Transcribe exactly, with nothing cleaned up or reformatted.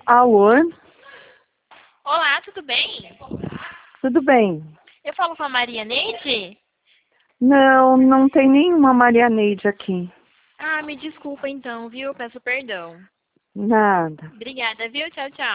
Alô? Olá, tudo bem? Tudo bem? Eu falo com a Maria Neide? Não, não tem nenhuma Maria Neide aqui. Ah, me desculpa então, viu? Peço perdão. Nada. Obrigada, viu? Tchau, tchau.